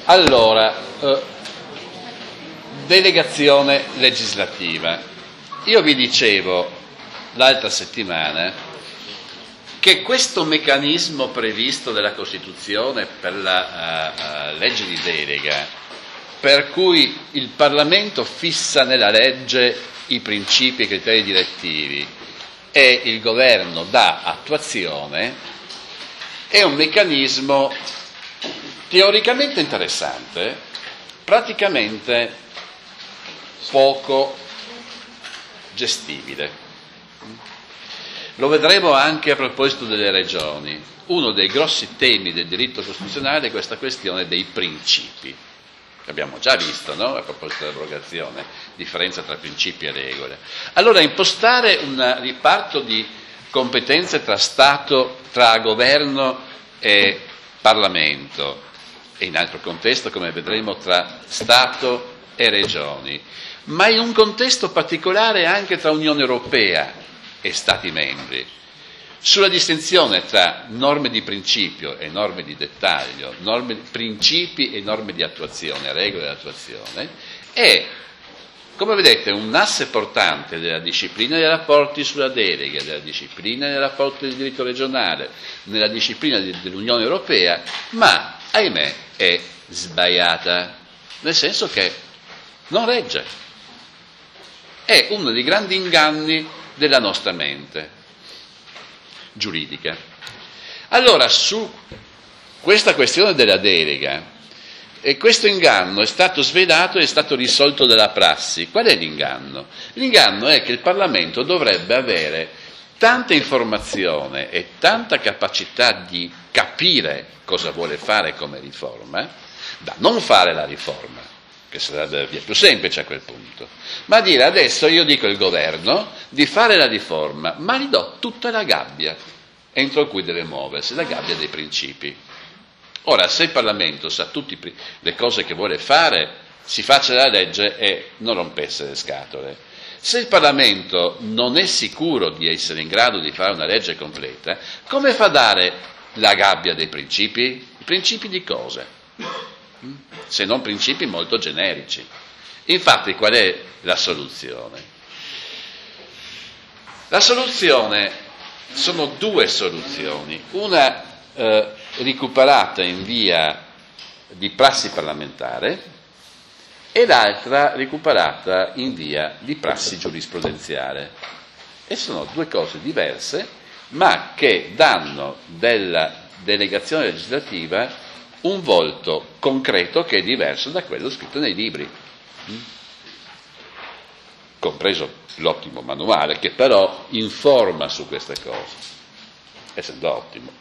Allora, delegazione legislativa. Io vi dicevo l'altra settimana che questo meccanismo previsto dalla Costituzione per la legge di delega, per cui il Parlamento fissa nella legge i principi e i criteri direttivi e il governo dà attuazione, è un meccanismo teoricamente interessante, praticamente poco gestibile. Lo vedremo anche a proposito delle regioni. Uno dei grossi temi del diritto costituzionale è questa questione dei principi. Abbiamo già visto, no? A proposito dell'abrogazione, differenza tra principi e regole. Allora, impostare un riparto di competenze tra Stato, tra governo e Parlamento, e in altro contesto, come vedremo, tra Stato e regioni, ma in un contesto particolare anche tra Unione Europea e Stati membri, sulla distinzione tra norme di principio e norme di dettaglio, principi e norme di attuazione, regole di attuazione, è, come vedete, un asse portante della disciplina dei rapporti sulla delega, della disciplina dei rapporti del diritto regionale, nella disciplina dell'Unione Europea, ma, ahimè, è sbagliata, nel senso che non regge. È uno dei grandi inganni della nostra mente giuridica. Allora, su questa questione della delega, questo inganno è stato svelato e è stato risolto dalla prassi. Qual è l'inganno? L'inganno è che il Parlamento dovrebbe avere tanta informazione e tanta capacità di capire cosa vuole fare come riforma, da non fare la riforma, che sarebbe via più semplice a quel punto, ma dire: adesso io dico al governo di fare la riforma, ma gli do tutta la gabbia entro cui deve muoversi, la gabbia dei principi. Ora, se il Parlamento sa tutte le cose che vuole fare, si faccia la legge e non rompesse le scatole. Se il Parlamento non è sicuro di essere in grado di fare una legge completa, come fa a dare la gabbia dei principi? Principi di cosa? Se non principi molto generici. Infatti, qual è la soluzione? La soluzione, sono due soluzioni, una recuperata in via di prassi parlamentare e l'altra recuperata in via di prassi giurisprudenziale. E sono due cose diverse, ma che danno della delegazione legislativa un volto concreto che è diverso da quello scritto nei libri, compreso l'ottimo manuale, che però informa su queste cose, essendo ottimo.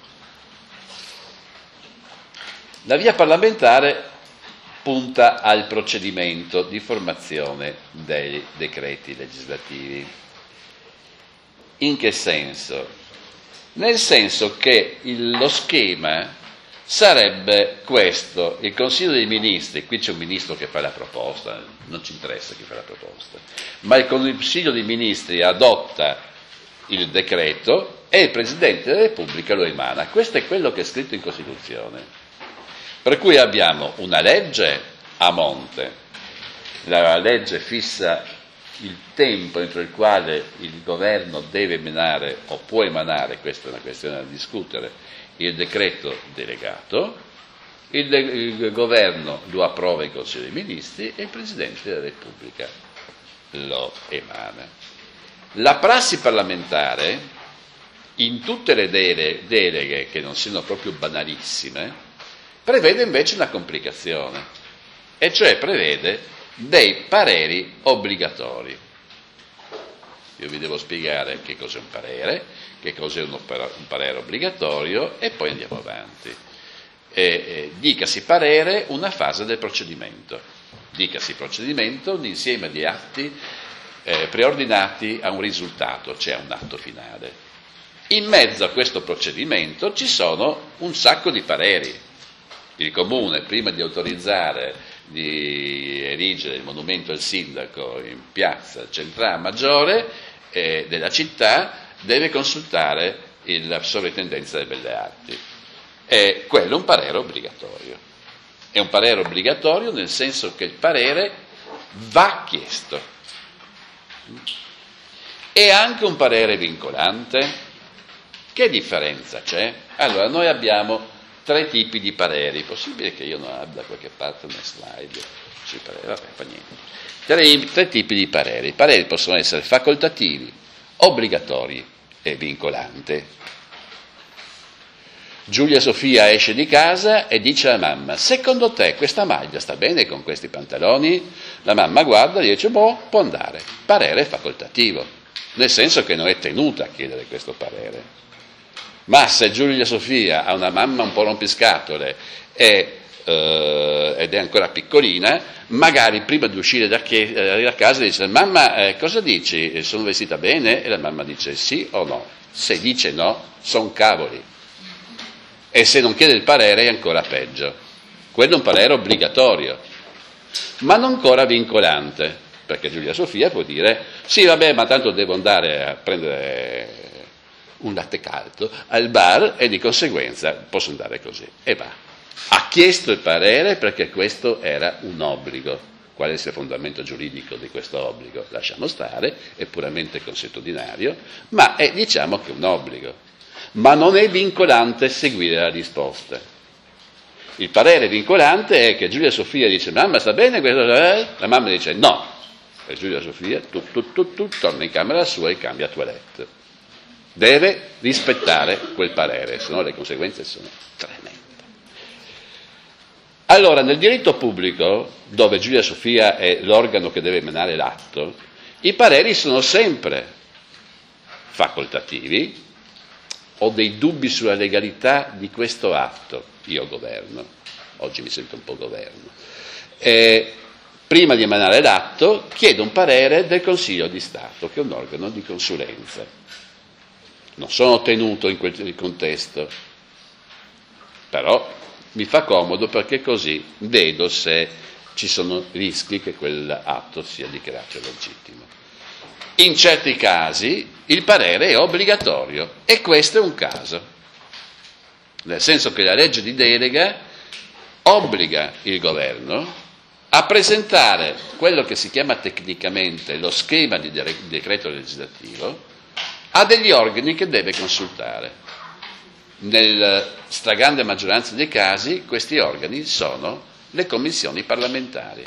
La via parlamentare punta al procedimento di formazione dei decreti legislativi. In che senso? Nel senso che lo schema sarebbe questo: il Consiglio dei Ministri, qui c'è un ministro che fa la proposta, non ci interessa chi fa la proposta, ma il Consiglio dei Ministri adotta il decreto e il Presidente della Repubblica lo emana. Questo è quello che è scritto in Costituzione. Per cui abbiamo una legge a monte, la legge fissa il tempo entro il quale il governo deve emanare o può emanare, questa è una questione da discutere, il decreto delegato, il governo lo approva in Consiglio dei Ministri e il Presidente della Repubblica lo emana. La prassi parlamentare, in tutte le deleghe che non siano proprio banalissime, prevede invece una complicazione, e cioè prevede dei pareri obbligatori. Io vi devo spiegare che cos'è un parere, che cos'è un parere obbligatorio e poi andiamo avanti. Dicasi parere una fase del procedimento, dicasi procedimento un insieme di atti preordinati a un risultato, cioè a un atto finale. In mezzo a questo procedimento ci sono un sacco di pareri. Il Comune, prima di autorizzare di erigere il monumento al sindaco in piazza Centrale Maggiore della città, deve consultare la Sovrintendenza delle Belle Arti. Quello è un parere obbligatorio. È un parere obbligatorio nel senso che il parere va chiesto. È anche un parere vincolante. Che differenza c'è? Allora, noi abbiamo 3 tipi di pareri. Possibile che io non abbia da qualche parte una slide sui pareri? Vabbè, fa niente. 3 tipi di pareri. I pareri possono essere facoltativi, obbligatori e vincolanti. Giulia Sofia esce di casa e dice alla mamma: secondo te questa maglia sta bene con questi pantaloni? La mamma guarda e dice: boh, può andare. Parere facoltativo, nel senso che non è tenuta a chiedere questo parere. Ma se Giulia Sofia ha una mamma un po' rompiscatole ed è ancora piccolina, magari prima di uscire da casa dice: mamma, cosa dici? Sono vestita bene? E la mamma dice sì o no. Se dice no, son cavoli. E se non chiede il parere è ancora peggio. Quello è un parere obbligatorio, ma non ancora vincolante, perché Giulia Sofia può dire: sì, vabbè, ma tanto devo andare a prendere un latte caldo al bar e di conseguenza posso andare così. E va. Ha chiesto il parere perché questo era un obbligo. Qual è il fondamento giuridico di questo obbligo? Lasciamo stare, è puramente consuetudinario, ma è, diciamo che è un obbligo. Ma non è vincolante seguire la risposta. Il parere vincolante è che Giulia Sofia dice: mamma, sta bene questo? La mamma dice no. E Giulia Sofia torna in camera sua e cambia toilette. Deve rispettare quel parere, se no le conseguenze sono tremende. Allora, nel diritto pubblico, dove Giulia Sofia è l'organo che deve emanare l'atto, i pareri sono sempre facoltativi. Ho dei dubbi sulla legalità di questo atto, io governo, oggi mi sento un po' governo. Prima di emanare l'atto chiedo un parere del Consiglio di Stato, che è un organo di consulenza. Non sono tenuto in quel contesto, però mi fa comodo perché così vedo se ci sono rischi che quell'atto sia dichiarato legittimo. In certi casi il parere è obbligatorio e questo è un caso, nel senso che la legge di delega obbliga il governo a presentare quello che si chiama tecnicamente lo schema di decreto legislativo a degli organi che deve consultare. Nella stragrande maggioranza dei casi questi organi sono le commissioni parlamentari.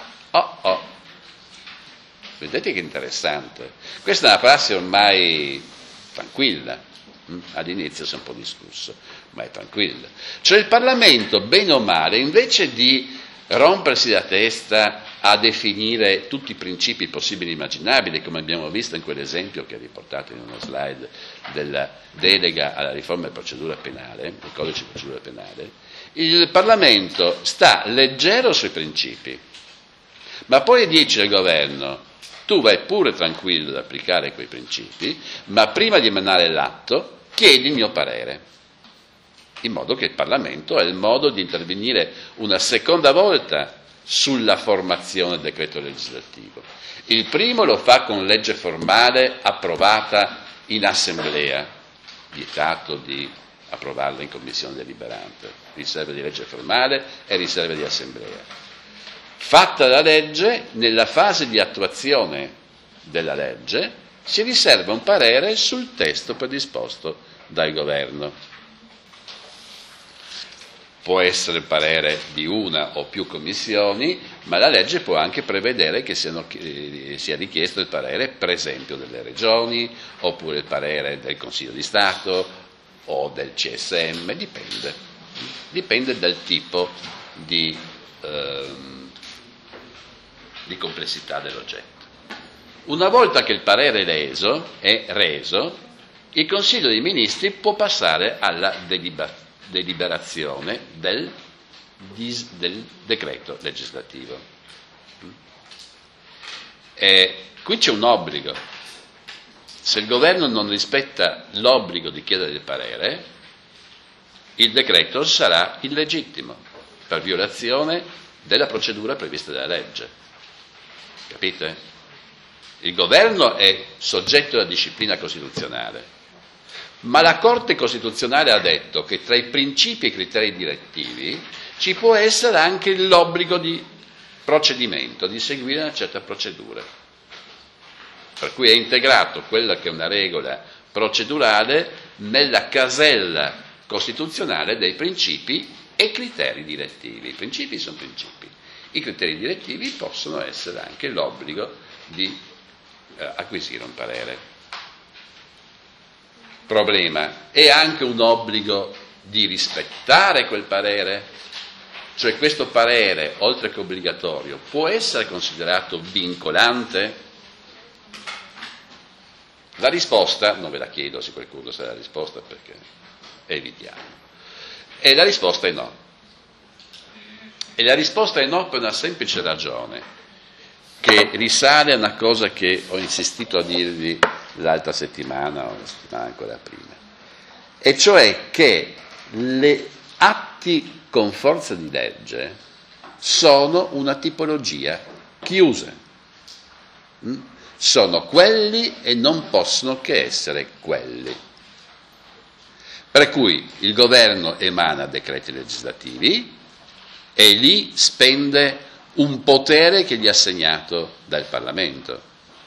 Vedete che interessante. Questa è una prassi ormai tranquilla. All'inizio si è un po' discusso, ma è tranquilla. Cioè il Parlamento, bene o male, invece di rompersi la testa a definire tutti i principi possibili e immaginabili, come abbiamo visto in quell'esempio che è riportato in una slide della delega alla riforma della procedura penale, del codice di procedura penale, il Parlamento sta leggero sui principi, ma poi dice al governo: tu vai pure tranquillo ad applicare quei principi, ma prima di emanare l'atto chiedi il mio parere, in modo che il Parlamento ha il modo di intervenire una seconda volta sulla formazione del decreto legislativo. Il primo lo fa con legge formale approvata in assemblea, vietato di approvarla in commissione deliberante, riserva di legge formale e riserva di assemblea. Fatta la legge, nella fase di attuazione della legge si riserva un parere sul testo predisposto dal governo. Può essere il parere di una o più commissioni, ma la legge può anche prevedere che sia richiesto il parere, per esempio, delle regioni, oppure il parere del Consiglio di Stato o del CSM, dipende dal tipo di complessità dell'oggetto. Una volta che il parere è reso, il Consiglio dei Ministri può passare alla deliberazione del decreto legislativo. Qui c'è un obbligo. Se il governo non rispetta l'obbligo di chiedere il parere, il decreto sarà illegittimo per violazione della procedura prevista dalla legge. Capite? Il governo è soggetto alla disciplina costituzionale, ma la Corte Costituzionale ha detto che tra i principi e i criteri direttivi ci può essere anche l'obbligo di procedimento, di seguire una certa procedura. Per cui è integrato quella che è una regola procedurale nella casella costituzionale dei principi e criteri direttivi. I principi sono principi, i criteri direttivi possono essere anche l'obbligo di acquisire un parere. Problema, è anche un obbligo di rispettare quel parere? Cioè questo parere, oltre che obbligatorio, può essere considerato vincolante? La risposta, non ve la chiedo se qualcuno sa la risposta perché evitiamo, e la risposta è no. E la risposta è no per una semplice ragione, che risale a una cosa che ho insistito a dirvi l'altra settimana o la settimana ancora prima, e cioè che gli atti con forza di legge sono una tipologia chiusa. Sono quelli e non possono che essere quelli. Per cui il governo emana decreti legislativi e lì spende un potere che gli è assegnato dal Parlamento.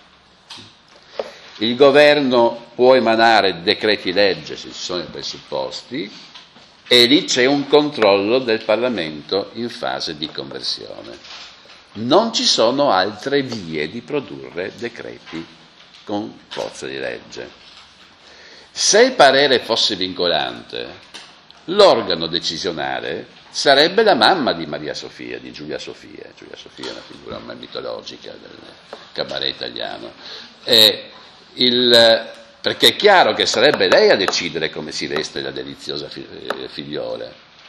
Il governo può emanare decreti legge se ci sono i presupposti e lì c'è un controllo del Parlamento in fase di conversione. Non ci sono altre vie di produrre decreti con forza di legge. Se il parere fosse vincolante, l'organo decisionale sarebbe la mamma di Maria Sofia, di Giulia Sofia. Giulia Sofia è una figura mitologica del cabaret italiano. Perché è chiaro che sarebbe lei a decidere come si veste la deliziosa figliola.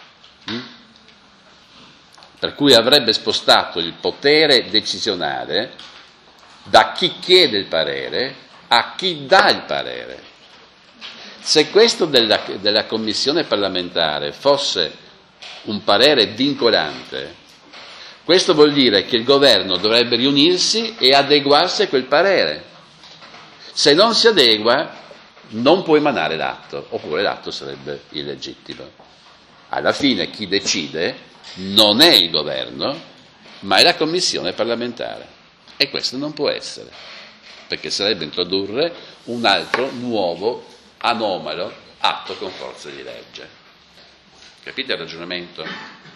Per cui avrebbe spostato il potere decisionale da chi chiede il parere a chi dà il parere. Se questo della commissione parlamentare fosse un parere vincolante, questo vuol dire che il governo dovrebbe riunirsi e adeguarsi a quel parere. Se non si adegua, non può emanare l'atto, oppure l'atto sarebbe illegittimo. Alla fine chi decide non è il governo, ma è la commissione parlamentare. E questo non può essere, perché sarebbe introdurre un altro nuovo, anomalo atto con forza di legge. Capite il ragionamento?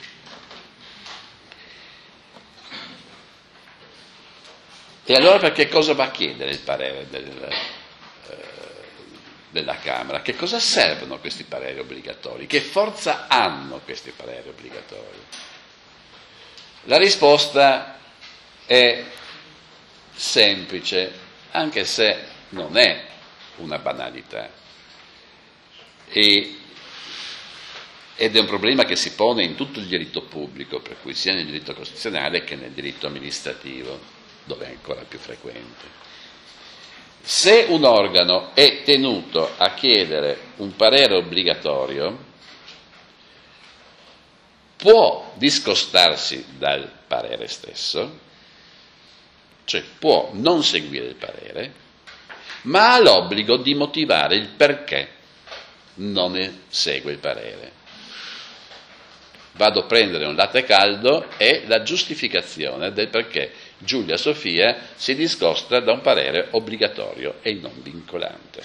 E allora perché cosa va a chiedere il parere della Camera? Che cosa servono questi pareri obbligatori? Che forza hanno questi pareri obbligatori? La risposta è semplice, anche se non è una banalità. Ed è un problema che si pone in tutto il diritto pubblico, per cui sia nel diritto costituzionale che nel diritto amministrativo, dove è ancora più frequente. Se un organo è tenuto a chiedere un parere obbligatorio, può discostarsi dal parere stesso, cioè può non seguire il parere, ma ha l'obbligo di motivare il perché non ne segue il parere. Vado a prendere un latte caldo e la giustificazione del perché Giulia Sofia si discosta da un parere obbligatorio e non vincolante.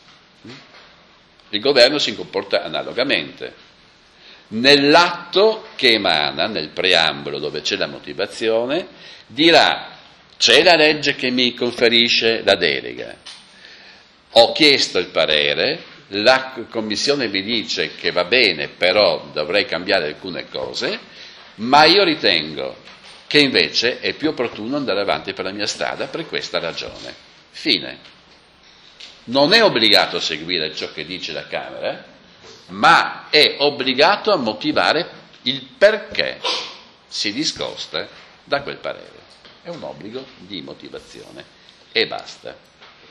Il governo si comporta analogamente. Nell'atto che emana, nel preambolo dove c'è la motivazione, dirà: c'è la legge che mi conferisce la delega, ho chiesto il parere, la Commissione mi dice che va bene, però dovrei cambiare alcune cose, ma io ritengo che invece è più opportuno andare avanti per la mia strada per questa ragione. Fine. Non è obbligato a seguire ciò che dice la Camera, ma è obbligato a motivare il perché si discosta da quel parere. È un obbligo di motivazione e basta.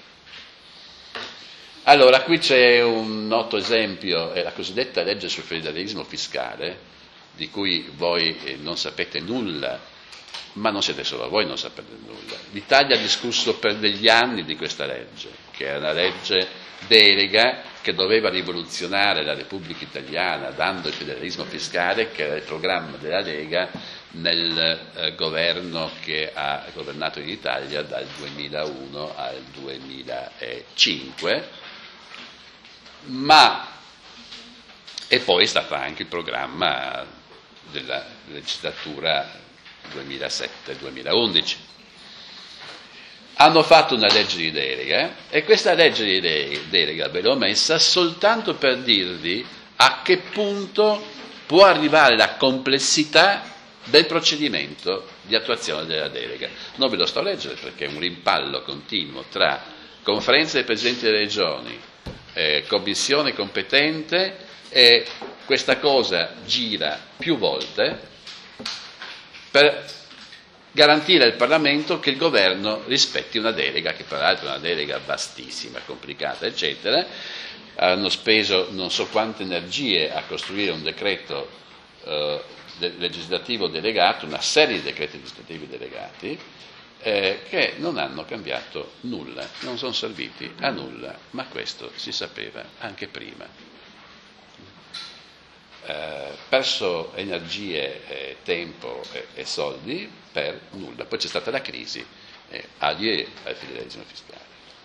Allora, qui c'è un noto esempio, è la cosiddetta legge sul federalismo fiscale, di cui voi non sapete nulla, ma non siete solo voi, non sapete nulla. L'Italia ha discusso per degli anni di questa legge, che è una legge delega che doveva rivoluzionare la Repubblica Italiana dando il federalismo fiscale, che era il programma della Lega nel governo che ha governato in Italia dal 2001 al 2005, e poi è stato anche il programma della legislatura 2007-2011. Hanno fatto una legge di delega e questa legge di delega ve l'ho messa soltanto per dirvi a che punto può arrivare la complessità del procedimento di attuazione della delega. Non ve lo sto a leggere perché è un rimpallo continuo tra conferenza dei presidenti delle regioni, commissione competente, e questa cosa gira più volte per garantire al Parlamento che il governo rispetti una delega, che peraltro è una delega vastissima, complicata, eccetera. Hanno speso non so quante energie a costruire un decreto legislativo delegato, una serie di decreti legislativi delegati, che non hanno cambiato nulla, non sono serviti a nulla, ma questo si sapeva anche prima. Perso energie, tempo e soldi per nulla. Poi c'è stata la crisi, agli al federalismo fiscale.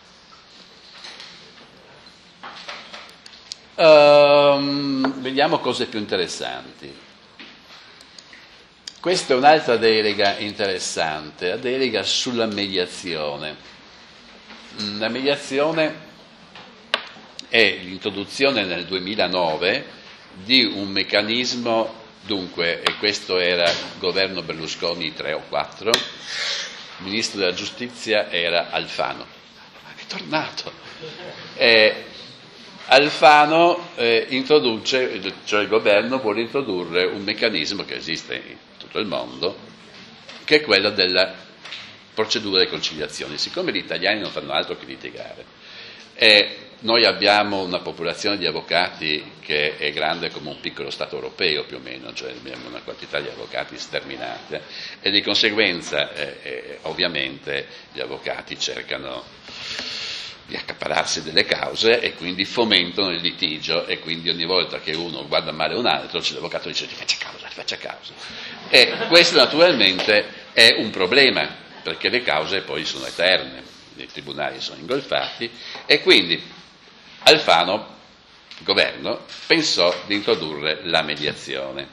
Vediamo cose più interessanti. Questa è un'altra delega interessante, la delega sulla mediazione. La mediazione è l'introduzione nel 2009 di un meccanismo, dunque, e questo era governo Berlusconi 3 o 4, il ministro della giustizia era Alfano, è tornato. Alfano introduce, cioè il governo vuole introdurre un meccanismo che esiste in tutto il mondo, che è quello della procedura di conciliazione. Siccome gli italiani non fanno altro che litigare, noi abbiamo una popolazione di avvocati che è grande come un piccolo Stato europeo più o meno, cioè abbiamo una quantità di avvocati sterminata e di conseguenza ovviamente gli avvocati cercano di accaparrarsi delle cause e quindi fomentano il litigio, e quindi ogni volta che uno guarda male un altro c'è l'avvocato che dice ti faccia causa. E questo naturalmente è un problema, perché le cause poi sono eterne, i tribunali sono ingolfati, e quindi Alfano, governo, pensò di introdurre la mediazione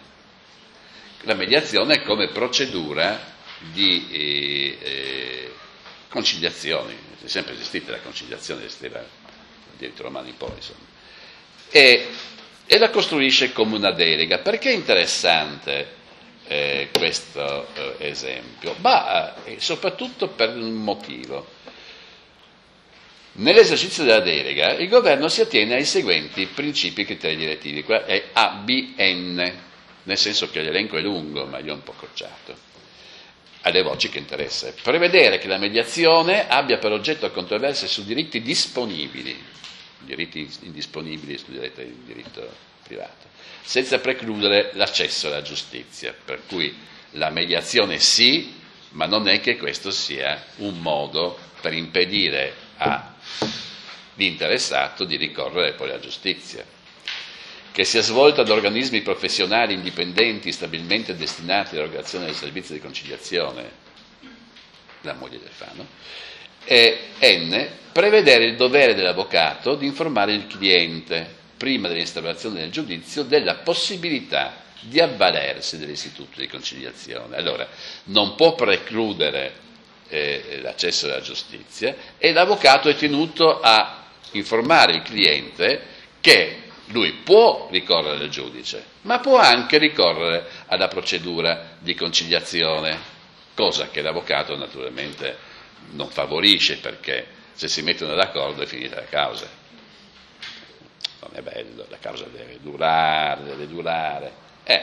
come procedura di conciliazione. È sempre esistita la conciliazione, esisteva dal diritto romano in poi, insomma. E la costruisce come una delega. Perché è interessante questo esempio? Soprattutto per un motivo. Nell'esercizio della delega il governo si attiene ai seguenti principi e criteri direttivi, è ABN, nel senso che l'elenco è lungo, ma io ho un po' accorciato, alle voci che interessa. Prevedere che la mediazione abbia per oggetto controversie su diritti disponibili, diritti indisponibili studiate in diritto privato, senza precludere l'accesso alla giustizia, per cui la mediazione sì, ma non è che questo sia un modo per impedire all'interessato di ricorrere poi alla giustizia. Che sia svolta da organismi professionali indipendenti stabilmente destinati all'erogazione del servizio di conciliazione, la moglie del Fano, e N, prevedere il dovere dell'avvocato di informare il cliente, prima dell'instaurazione del giudizio, della possibilità di avvalersi dell'istituto di conciliazione. Allora, non può precludere l'accesso alla giustizia, e l'avvocato è tenuto a informare il cliente che lui può ricorrere al giudice, ma può anche ricorrere alla procedura di conciliazione, cosa che l'avvocato naturalmente non favorisce, perché se si mettono d'accordo è finita la causa. Non è bello, la causa deve durare.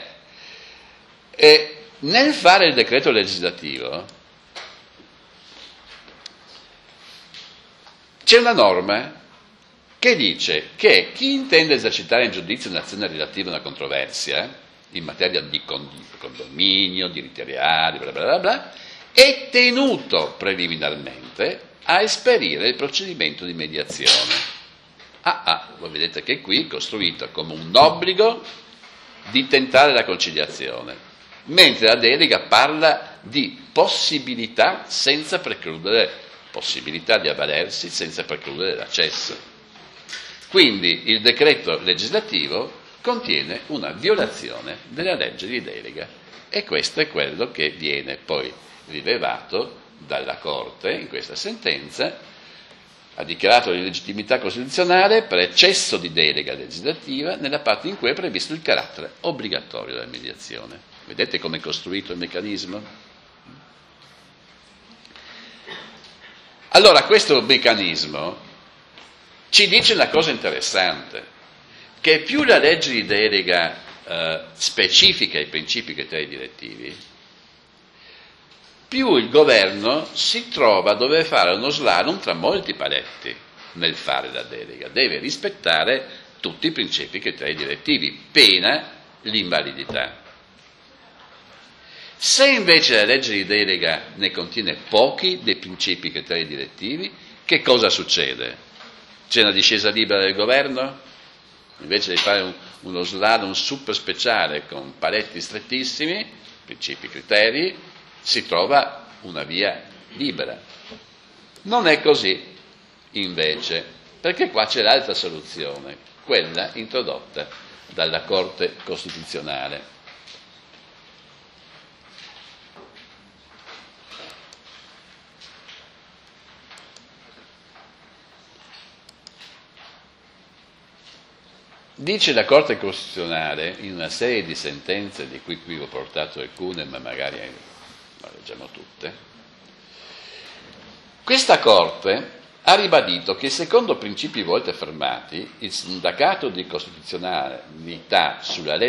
E nel fare il decreto legislativo c'è una norma che dice che chi intende esercitare in giudizio un'azione relativa a una controversia in materia di condominio, diritti reali, bla bla bla bla, è tenuto preliminarmente a esperire il procedimento di mediazione. Voi vedete che qui è costruito come un obbligo di tentare la conciliazione, mentre la delega parla di possibilità senza precludere, possibilità di avvalersi senza precludere l'accesso. Quindi il decreto legislativo contiene una violazione della legge di delega e questo è quello che viene poi rilevato dalla Corte in questa sentenza. Ha dichiarato l'illegittimità costituzionale per eccesso di delega legislativa nella parte in cui è previsto il carattere obbligatorio della mediazione. Vedete come è costruito il meccanismo? Allora, questo meccanismo ci dice una cosa interessante, che più la legge di delega specifica i principi e criteri direttivi, più il governo si trova a dover fare uno slalom tra molti paletti nel fare la delega. Deve rispettare tutti i principi e criteri direttivi, pena l'invalidità. Se invece la legge di delega ne contiene pochi dei principi e criteri direttivi, che cosa succede? C'è una discesa libera del governo? Invece di fare uno slalom super speciale con paletti strettissimi, principi e criteri, si trova una via libera. Non è così, invece, perché qua c'è l'altra soluzione, quella introdotta dalla Corte Costituzionale. Dice la Corte Costituzionale, in una serie di sentenze, di cui qui ho portato alcune, ma magari le leggiamo tutte, questa Corte ha ribadito che secondo principi volte affermati, il sindacato di costituzionalità sulla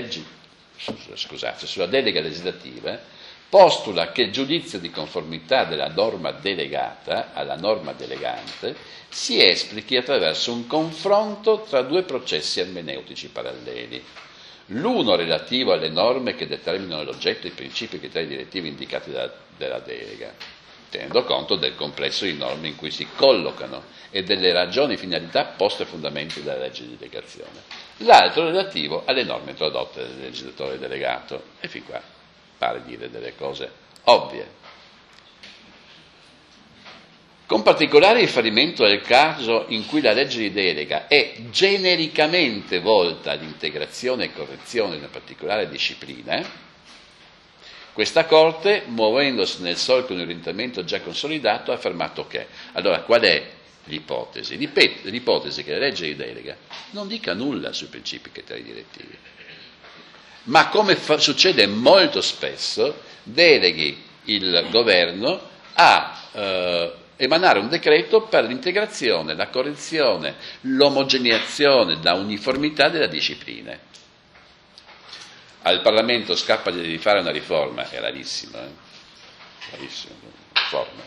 delega legislativa postula che il giudizio di conformità della norma delegata alla norma delegante si esplichi attraverso un confronto tra due processi ermeneutici paralleli. L'uno relativo alle norme che determinano l'oggetto e i principi e criteri direttivi indicati dalla delega, tenendo conto del complesso di norme in cui si collocano e delle ragioni e finalità poste a fondamento della legge di delegazione. L'altro relativo alle norme introdotte dal legislatore delegato. E fin qua pare dire delle cose ovvie. Con particolare riferimento al caso in cui la legge di delega è genericamente volta all'integrazione e correzione di una particolare disciplina, questa Corte, muovendosi nel solco di un orientamento già consolidato, ha affermato che, allora qual è l'ipotesi? L'ipotesi che la legge di delega non dica nulla sui principi e criteri direttivi, ma come succede molto spesso, deleghi il governo a emanare un decreto per l'integrazione, la correzione, l'omogeneizazione, la uniformità della disciplina. Al Parlamento scappa di fare una riforma, è rarissimo, rarissimo, riforma.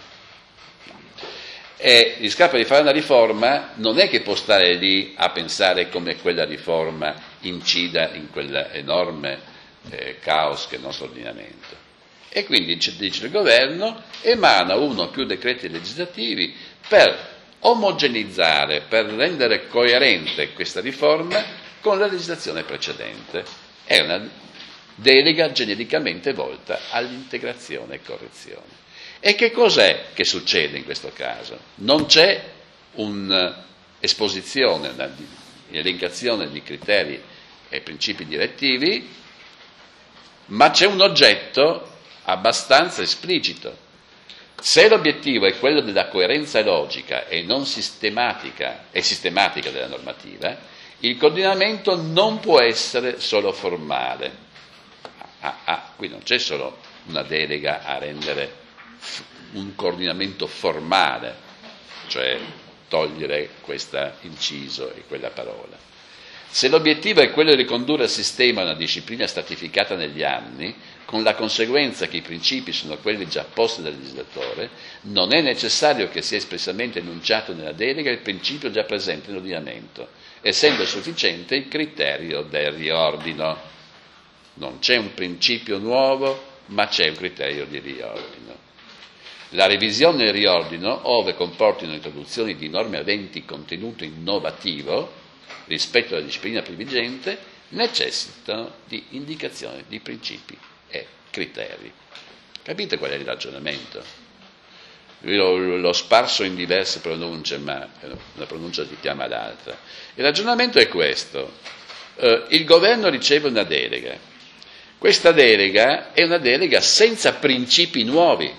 E gli scappa di fare una riforma, non è che può stare lì a pensare come quella riforma incida in quell'enorme caos che è il nostro ordinamento. E quindi dice il governo, emana uno o più decreti legislativi per omogeneizzare, per rendere coerente questa riforma con la legislazione precedente. È una delega genericamente volta all'integrazione e correzione. E che cos'è che succede in questo caso? Non c'è un'esposizione, un'elencazione di criteri e principi direttivi, ma c'è un oggetto abbastanza esplicito. Se l'obiettivo è quello della coerenza logica e non sistematica della normativa, il coordinamento non può essere solo formale. Qui non c'è solo una delega a rendere un coordinamento formale, cioè togliere questo inciso e quella parola. Se l'obiettivo è quello di ricondurre al sistema una disciplina stratificata negli anni, con la conseguenza che i principi sono quelli già posti dal legislatore, non è necessario che sia espressamente enunciato nella delega il principio già presente nell'ordinamento, essendo sufficiente il criterio del riordino. Non c'è un principio nuovo, ma c'è un criterio di riordino. La revisione e il riordino, ove comportino introduzioni di norme aventi contenuto innovativo, rispetto alla disciplina previgente, necessitano di indicazione di principi e criteri. Capite qual è il ragionamento? L'ho sparso in diverse pronunce, ma una pronuncia richiama l'altra. Il ragionamento è questo: il governo riceve una delega. Questa delega è una delega senza principi nuovi,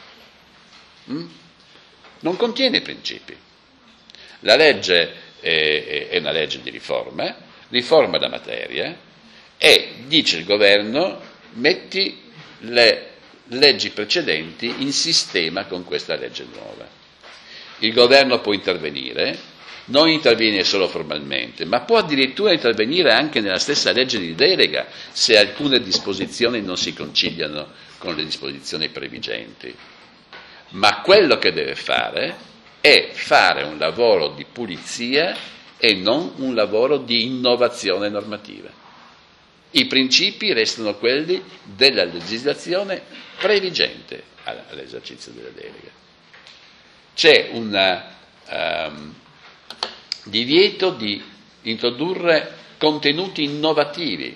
non contiene principi. La legge è una legge di riforma la materia, e dice il governo: metti le leggi precedenti in sistema con questa legge nuova. Il governo può intervenire, non interviene solo formalmente, ma può addirittura intervenire anche nella stessa legge di delega se alcune disposizioni non si conciliano con le disposizioni previgenti. Ma quello che deve fare è fare un lavoro di pulizia e non un lavoro di innovazione normativa. I principi restano quelli della legislazione previgente all'esercizio della delega. C'è un divieto di introdurre contenuti innovativi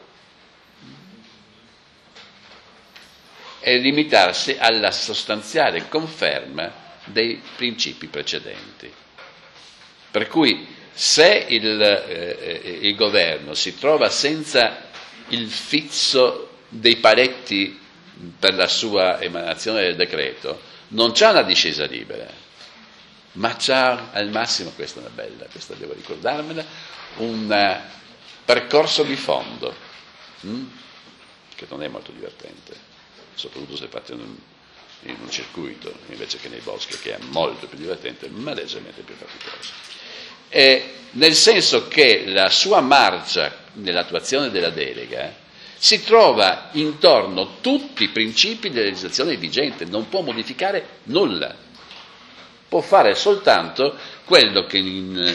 e limitarsi alla sostanziale conferma dei principi precedenti. Per cui se il governo si trova senza il fisso dei paletti per la sua emanazione del decreto, non c'ha una discesa libera, ma c'ha al massimo, questa è una bella, questa devo ricordarmela, un percorso di fondo, che non è molto divertente, soprattutto se fatto in un circuito invece che nei boschi, che è molto più divertente ma leggermente più faticoso. Nel senso che la sua marcia nell'attuazione della delega si trova intorno tutti i principi della legislazione vigente, non può modificare nulla, può fare soltanto quello che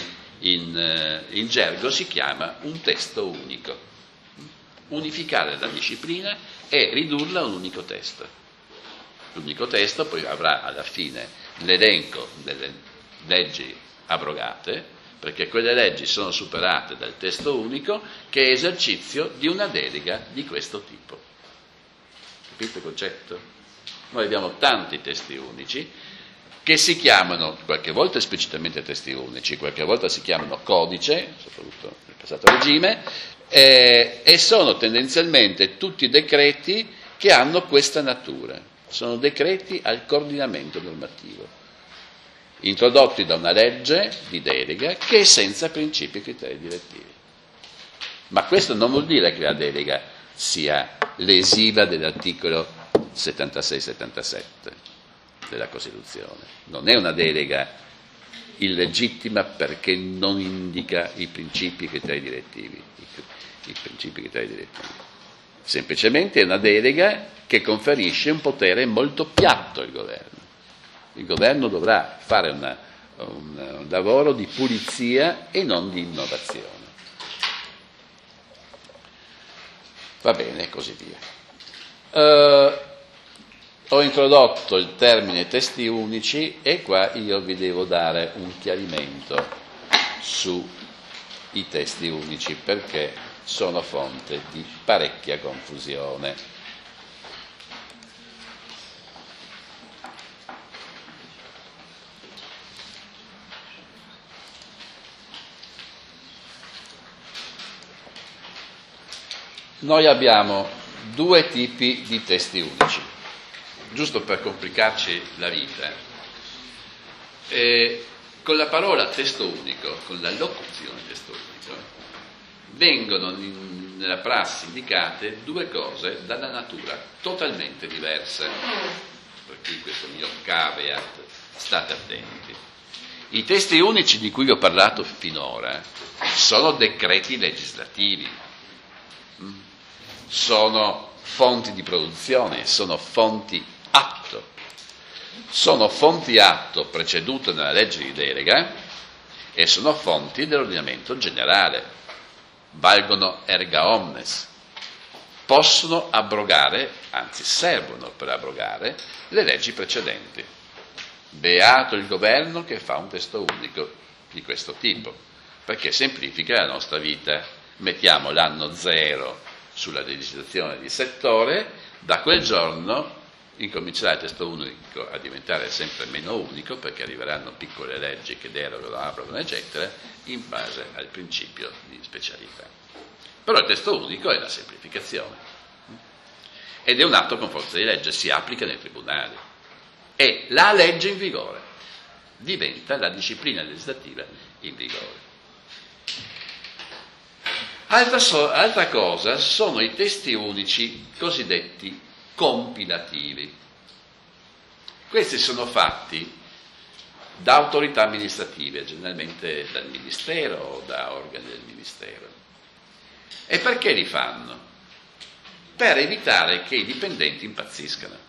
in gergo si chiama un testo unico, unificare la disciplina e ridurla a un unico testo. L'unico testo poi avrà alla fine l'elenco delle leggi abrogate, perché quelle leggi sono superate dal testo unico, che è esercizio di una delega di questo tipo. Capite il concetto? Noi abbiamo tanti testi unici che si chiamano, qualche volta esplicitamente testi unici, qualche volta si chiamano codice, soprattutto nel passato regime, e sono tendenzialmente tutti decreti che hanno questa natura. Sono decreti al coordinamento normativo, introdotti da una legge di delega che è senza principi e criteri direttivi. Ma questo non vuol dire che la delega sia lesiva dell'articolo 76-77 della Costituzione. Non è una delega illegittima perché non indica i principi e criteri direttivi. I principi e criteri direttivi. Semplicemente è una delega che conferisce un potere molto piatto al governo. Il governo dovrà fare un lavoro di pulizia e non di innovazione. Va bene, e così via. Ho introdotto il termine testi unici e qua io vi devo dare un chiarimento sui testi unici, perché sono fonte di parecchia confusione. Noi abbiamo due tipi di testi unici, giusto per complicarci la vita. Con la parola testo unico, con la locuzione testo unico, vengono nella prassi indicate due cose dalla natura totalmente diverse, per cui questo mio caveat, state attenti. I testi unici di cui ho parlato finora sono decreti legislativi, sono fonti di produzione, sono fonti atto. Sono fonti atto precedute nella legge di delega e sono fonti dell'ordinamento generale. Valgono erga omnes. Possono abrogare, anzi servono per abrogare, le leggi precedenti. Beato il governo che fa un testo unico di questo tipo. perché semplifica la nostra vita. Mettiamo l'anno zero sulla legislazione di settore, da quel giorno incomincerà il testo unico a diventare sempre meno unico, perché arriveranno piccole leggi che derogano, aprono, eccetera, in base al principio di specialità. Però il testo unico è la semplificazione ed è un atto con forza di legge, si applica nei tribunali, è la legge in vigore, diventa la disciplina legislativa in vigore. Altra cosa sono i testi unici cosiddetti compilativi. Questi sono fatti da autorità amministrative, generalmente dal Ministero o da organi del Ministero. E perché li fanno? Per evitare che i dipendenti impazziscano.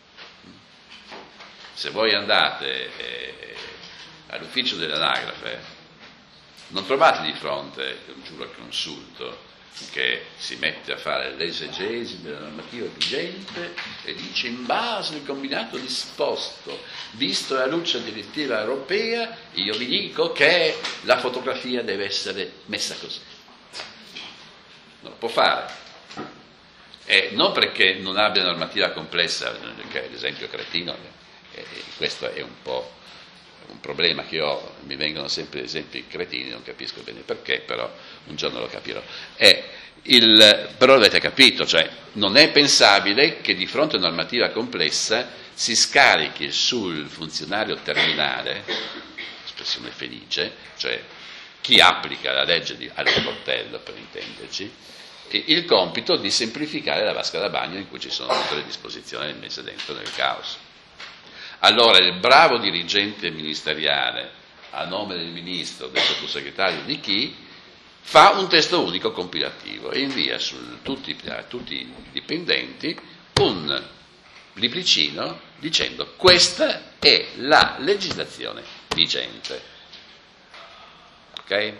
Se voi andate all'ufficio dell'anagrafe, non trovate di fronte un giureconsulto che si mette a fare l'esegesi della normativa vigente e dice: in base al combinato disposto, visto la luce direttiva europea, io vi dico che la fotografia deve essere messa così. Non lo può fare. E non perché non abbia normativa complessa, che ad esempio cretino, questo è un po' un problema che ho, mi vengono sempre esempi cretini, non capisco bene perché, però un giorno lo capirò. Però avete capito, cioè non è pensabile che di fronte a una normativa complessa si scarichi sul funzionario terminale, espressione felice, cioè chi applica la legge allo sportello, per intenderci, il compito di semplificare la vasca da bagno in cui ci sono tutte le disposizioni messe dentro nel caos. Allora il bravo dirigente ministeriale, a nome del ministro, del sottosegretario, di chi, fa un testo unico compilativo e invia a tutti i dipendenti un libricino dicendo: questa è la legislazione vigente. Ok?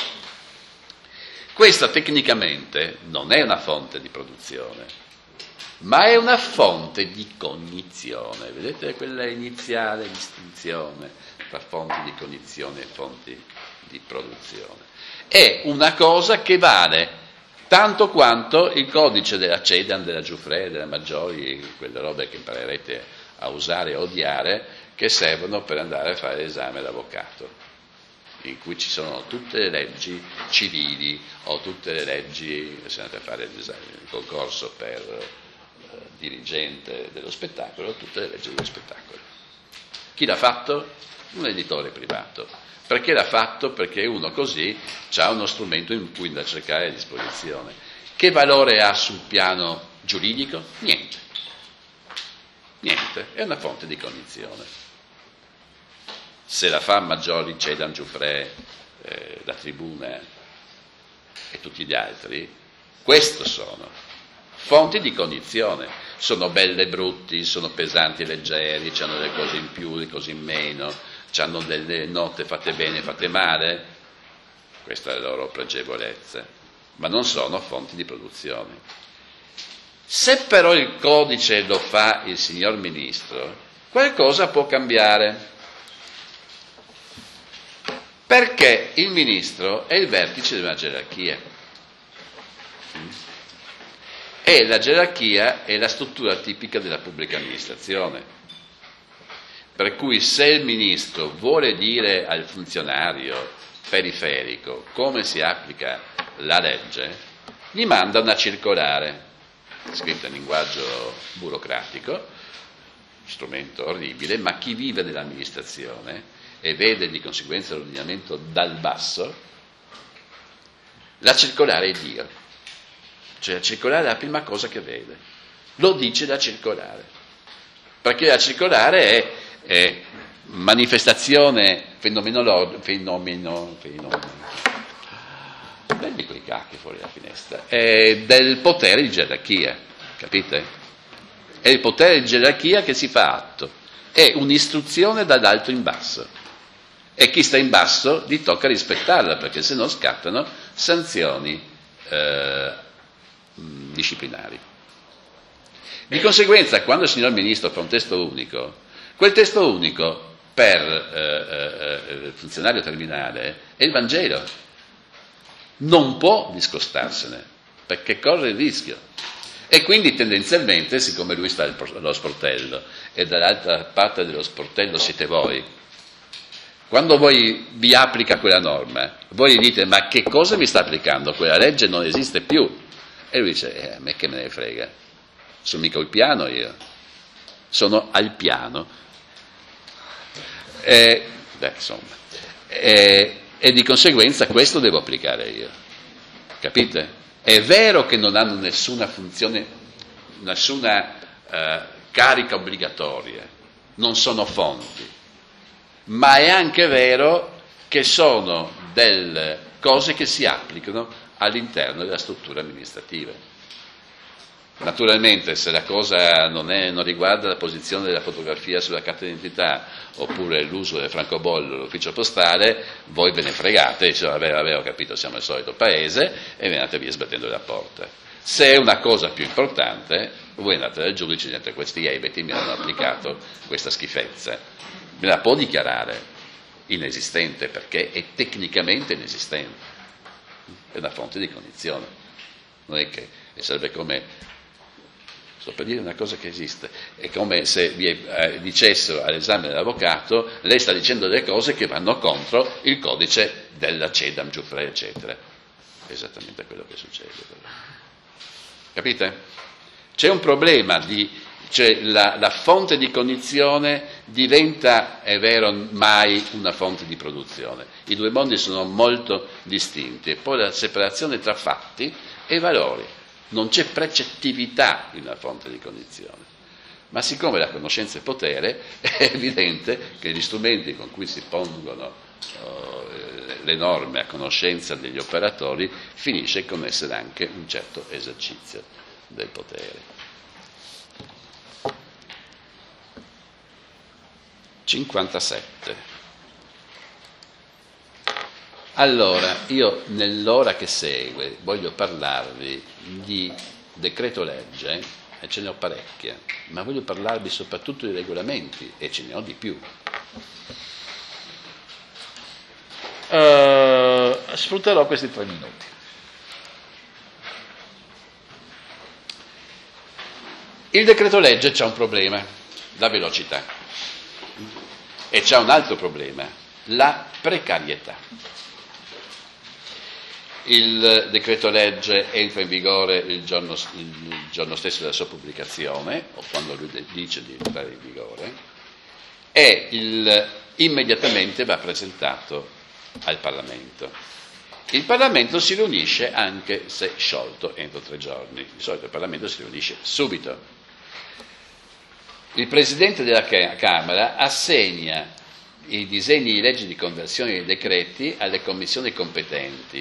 Questa tecnicamente non è una fonte di produzione, ma è una fonte di cognizione. Vedete quella iniziale distinzione tra fonti di cognizione e fonti di produzione. È una cosa che vale tanto quanto il codice della CEDAN, della Giuffre, della Maggiori, quelle robe che imparerete a usare e odiare, che servono per andare a fare l'esame d'avvocato, in cui ci sono tutte le leggi civili o tutte le leggi, se andate a fare il concorso per dirigente dello spettacolo, tutte le leggi dello spettacolo. Chi l'ha fatto? Un editore privato. Perché l'ha fatto? Perché uno così ha uno strumento in cui da cercare a disposizione. Che valore ha sul piano giuridico? Niente. Niente, è una fonte di cognizione. Se la fa Maggiori, Cedan, Giuffre, la Tribuna e tutti gli altri, questo sono fonti di cognizione. Sono belli e brutti, sono pesanti e leggeri, hanno delle cose in più, delle cose in meno, hanno delle note fatte bene e fatte male, questa è la loro pregevolezza, ma non sono fonti di produzione. Se però il codice lo fa il signor Ministro, qualcosa può cambiare, perché il Ministro è il vertice di una gerarchia. E la gerarchia è la struttura tipica della pubblica amministrazione. Per cui se il ministro vuole dire al funzionario periferico come si applica la legge, gli manda una circolare, scritta in linguaggio burocratico, strumento orribile, ma chi vive nell'amministrazione e vede di conseguenza l'ordinamento dal basso, la circolare è Dio. Cioè la circolare è la prima cosa che vede, lo dice la circolare, perché la circolare è manifestazione dammi quei cacchi fuori dalla finestra, è del potere di gerarchia, capite? È il potere di gerarchia che si fa atto, è un'istruzione dall'alto in basso, e chi sta in basso gli tocca rispettarla, perché se no scattano sanzioni disciplinari. Di conseguenza, quando il signor Ministro fa un testo unico, quel testo unico per il funzionario terminale è il Vangelo, non può discostarsene, perché corre il rischio. E quindi tendenzialmente, siccome lui sta allo sportello e dall'altra parte dello sportello siete voi, quando voi vi applica quella norma, voi gli dite: ma che cosa mi sta applicando? Quella legge non esiste più. E lui dice: a me che me ne frega, sono mica il piano io, sono al piano. Insomma. E di conseguenza questo devo applicare io, capite? È vero che non hanno nessuna funzione, nessuna carica obbligatoria, non sono fonti, ma è anche vero che sono delle cose che si applicano all'interno della struttura amministrativa. Naturalmente, se la cosa non riguarda la posizione della fotografia sulla carta d'identità oppure l'uso del francobollo all'ufficio postale, voi ve ne fregate, dice: vabbè, ho capito, siamo il solito paese, e vi andate via sbattendo la porta. Se è una cosa più importante, voi andate dal giudice e dite: questi ebeti mi hanno applicato questa schifezza. Me la può dichiarare inesistente, perché è tecnicamente inesistente, è una fonte di cognizione. Non è che sarebbe come, sto per dire una cosa che esiste, è come se vi dicessero all'esame dell'avvocato: lei sta dicendo delle cose che vanno contro il codice della CEDAM, Giuffre, eccetera. È esattamente quello che succede. Capite? C'è un problema cioè la fonte di cognizione diventa, è vero, mai una fonte di produzione. I due mondi sono molto distinti, e poi la separazione tra fatti e valori. Non c'è precettività in una fonte di cognizione, ma siccome la conoscenza è potere, è evidente che gli strumenti con cui si pongono le norme a conoscenza degli operatori finisce con essere anche un certo esercizio del potere. 57. Allora, io nell'ora che segue voglio parlarvi di decreto legge, e ce ne ho parecchie, ma voglio parlarvi soprattutto di regolamenti, e ce ne ho di più. Sfrutterò questi 3 minuti. Il decreto legge c'ha un problema, la velocità, e c'ha un altro problema, la precarietà. Il decreto legge entra in vigore il giorno stesso della sua pubblicazione, o quando lui dice di entrare in vigore, e immediatamente va presentato al Parlamento. Il Parlamento si riunisce anche se sciolto entro 3 giorni. Di solito il Parlamento si riunisce subito. Il Presidente della Camera assegna i disegni di legge di conversione dei decreti alle commissioni competenti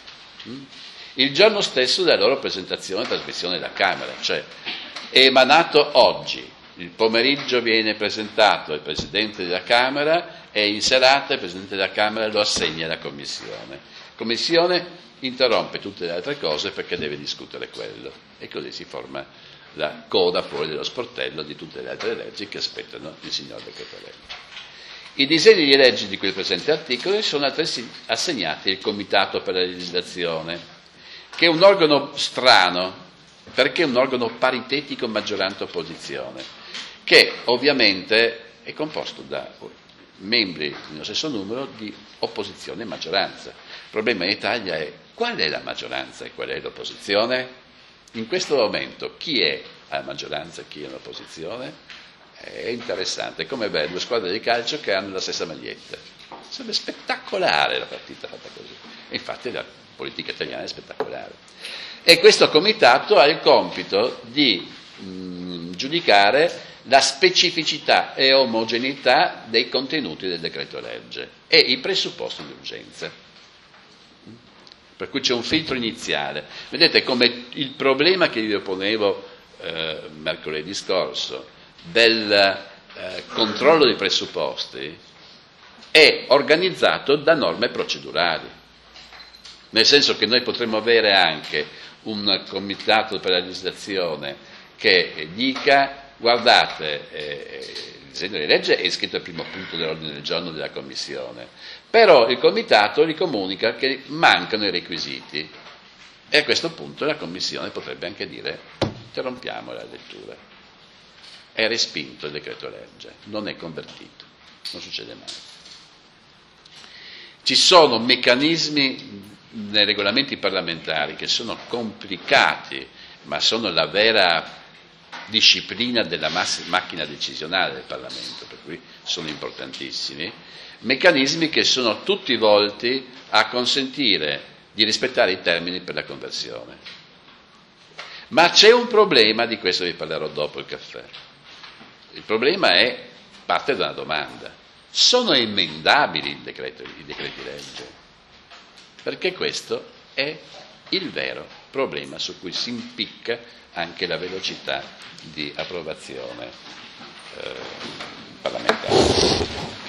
il giorno stesso della loro presentazione e trasmissione alla Camera, cioè è emanato oggi, il pomeriggio viene presentato al Presidente della Camera e in serata il Presidente della Camera lo assegna alla Commissione. La Commissione interrompe tutte le altre cose perché deve discutere quello, e così si forma la coda fuori dello sportello di tutte le altre leggi che aspettano il signor decreto legge. I disegni di legge di cui il presente articolo sono altresì assegnati al Comitato per la legislazione, che è un organo strano, perché è un organo paritetico maggioranza-opposizione, che ovviamente è composto da membri nello stesso numero di opposizione e maggioranza. Il problema in Italia è: qual è la maggioranza e qual è l'opposizione? In questo momento chi è alla maggioranza e chi è all'opposizione? È interessante, è come vedere 2 squadre di calcio che hanno la stessa maglietta. Sarebbe spettacolare la partita fatta così. E infatti la politica italiana è spettacolare. E questo comitato ha il compito di giudicare la specificità e omogeneità dei contenuti del decreto legge e i presupposti di urgenza. Per cui c'è un filtro iniziale. Vedete come il problema che io ponevo mercoledì scorso del controllo dei presupposti è organizzato da norme procedurali, nel senso che noi potremmo avere anche un comitato per la legislazione che dica: guardate, il disegno di legge è iscritto al primo punto dell'ordine del giorno della Commissione, Però il Comitato gli comunica che mancano i requisiti e a questo punto la Commissione potrebbe anche dire interrompiamo la lettura. È respinto il decreto legge, non è convertito, non succede mai. Ci sono meccanismi nei regolamenti parlamentari che sono complicati, ma sono la vera disciplina della macchina decisionale del Parlamento, per cui sono importantissimi, meccanismi che sono tutti volti a consentire di rispettare i termini per la conversione. Ma c'è un problema, di questo vi parlerò dopo il caffè. Il problema parte da una domanda: sono emendabili i decreti legge? Perché questo è il vero problema su cui si impicca anche la velocità di approvazione parlamentare.